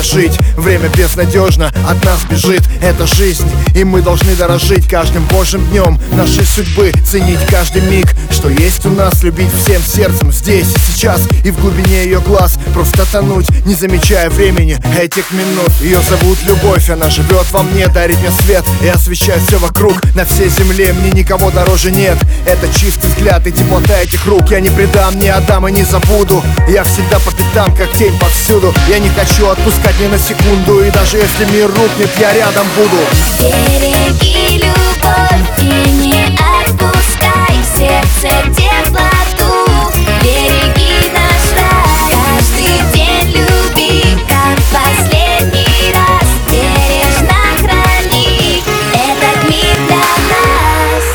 прожить. Время безнадежно от нас бежит. Это жизнь, и мы должны дорожить каждым божьим днем нашей судьбы, ценить каждый миг, что есть у нас, любить всем сердцем здесь и сейчас, и в глубине ее глаз просто тонуть, не замечая времени этих минут. Ее зовут Любовь, она живет во мне, дарит мне свет и освещает все вокруг. На всей земле мне никого дороже нет. Это чистый взгляд и теплота этих рук. Я не предам, не отдам и не забуду. Я всегда по пятам, как тень повсюду. Я не хочу отпускать ни на секунду, и даже если мир рухнет, я рядом буду. Береги любовь и не отпускай в сердце теплоту. Береги наш рай, каждый день люби, как последний раз. Бережно храни этот мир для нас.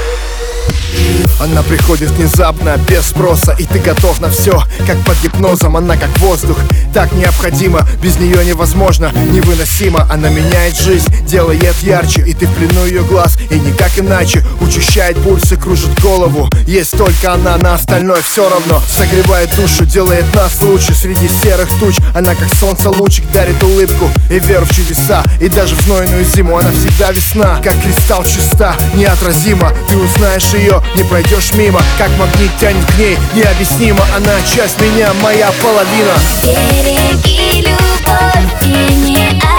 Она приходит внезапно, без спроса, и ты готов на все, как под гипнозом. Она как воздух, так необходима, без нее невозможно, невыносимо. Она меняет жизнь, делает ярче, и ты в плену ее глаз, и никак иначе. Учащает пульсы, кружит голову. Есть только она, на остальное все равно. Согревает душу, делает нас лучше среди серых туч. Она как солнце лучик, дарит улыбку и веру в чудеса. И даже в знойную зиму она всегда весна, как кристалл чиста, неотразима. Ты узнаешь ее, не пройдешь мимо, как магнит тянет к ней, необъяснимо. Она часть меня, моя половина. Береги любовь и не